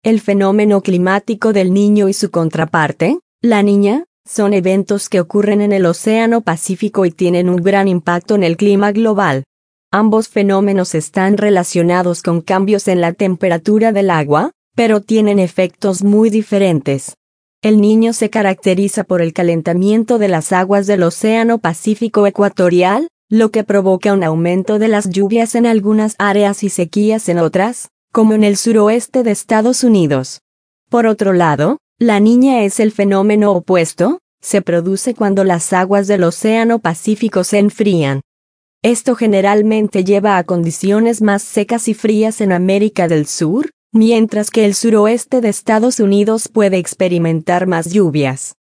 El fenómeno climático del Niño y su contraparte, la Niña, son eventos que ocurren en el Océano Pacífico y tienen un gran impacto en el clima global. Ambos fenómenos están relacionados con cambios en la temperatura del agua, pero tienen efectos muy diferentes. El Niño se caracteriza por el calentamiento de las aguas del Océano Pacífico ecuatorial, lo que provoca un aumento de las lluvias en algunas áreas y sequías en otras, como en el suroeste de Estados Unidos. Por otro lado, la Niña es el fenómeno opuesto, se produce cuando las aguas del Océano Pacífico se enfrían. Esto generalmente lleva a condiciones más secas y frías en América del Sur, mientras que el suroeste de Estados Unidos puede experimentar más lluvias.